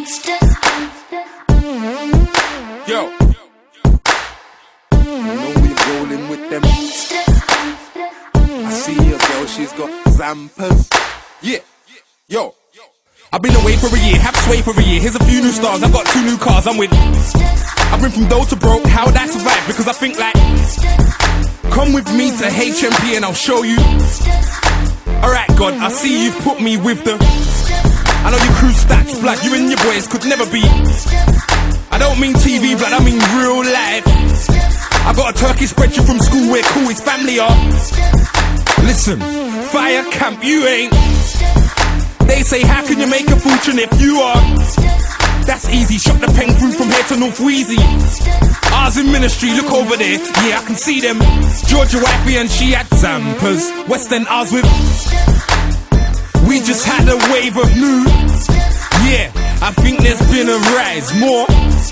Yo, you know we rolling with them. I see a girl, she's got Zampers. Yeah, yo. I've been away for a year, have sway for a year. Here's a few new stars, I've got 2 new cars, I'm with. I've been from dough to broke, how would I survive? Because I think like, come with me to HMP and I'll show you. Alright God, I see you've put me with the. I know your crew stats, blood, you and your boys could never be. I don't mean TV blood, I mean real life. I got a turkey spread you from school where cool his family are. Listen, fire camp, you ain't. They say, how can you make a fortune if you are? That's easy, shot the pen through from here to North Wheezy. Ours in ministry, look over there, yeah, I can see them. Georgia wifey and she had Zampers. West End, ours with. We just had a wave of new. Yeah, I think there's been a rise more.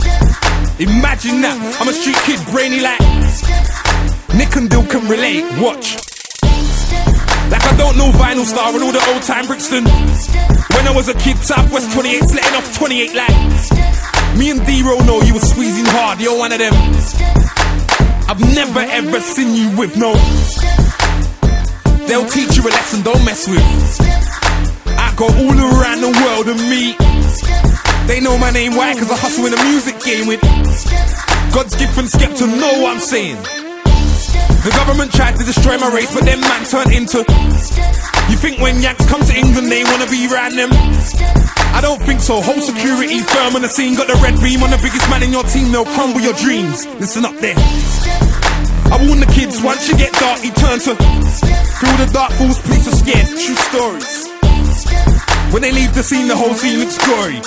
Imagine that, I'm a street kid, brainy like Nick and Dill can relate, watch. Like I don't know Vinyl Star and all the old time Brixton. When I was a kid, Southwest 28's letting off 28 like. Me and D-Ro know you were squeezing hard, you're one of them. I've never ever seen you with no. They'll teach you a lesson, don't mess with. I go all around the world and meet. They know my name, why? Cause I hustle in the music game with God's gift and skeptic, know what I'm saying. The government tried to destroy my race, but them man turned into. You think when Yanks come to England they wanna be around them? I don't think so, whole security firm on the scene. Got the red beam on the biggest man in your team, they'll crumble your dreams. Listen up there, I warn the kids, once you get dark you turn to. Through the dark fools, police are scared, true stories. When they leave the scene, the whole scene looks gory.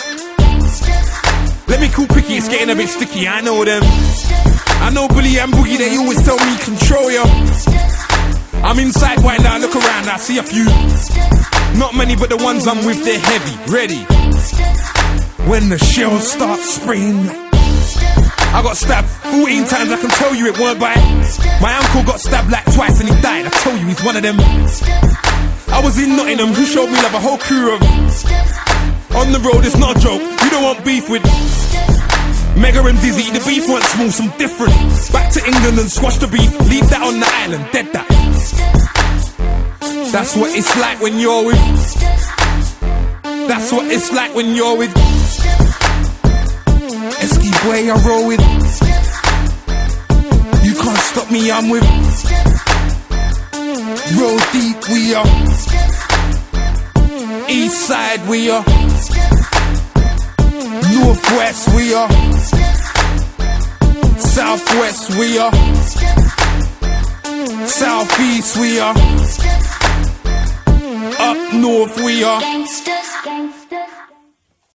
Let me cool picky, it's getting a bit sticky, I know them. I know Bully and Boogie, they always tell me control ya. I'm inside right now, look around, I see a few. Not many, but the ones I'm with, they're heavy, ready. When the shells start spraying, I got stabbed 14 times, I can tell you it weren't by. My uncle got stabbed like twice and he died, I tell you he's one of them. I was in Nottingham, who showed me love, a whole crew of. On the road, it's not a joke, you don't want beef with Mega and Dizzy, the beef weren't small, some different. Back to England and squash the beef, leave that on the island, dead that. That's what it's like when you're with. That's what it's like when you're with Esky boy, I roll with. You can't stop me, I'm with. Roll deep, we are. East side, we are. Northwest, we are. Southwest, we are. Southeast, we are. Up north, we are.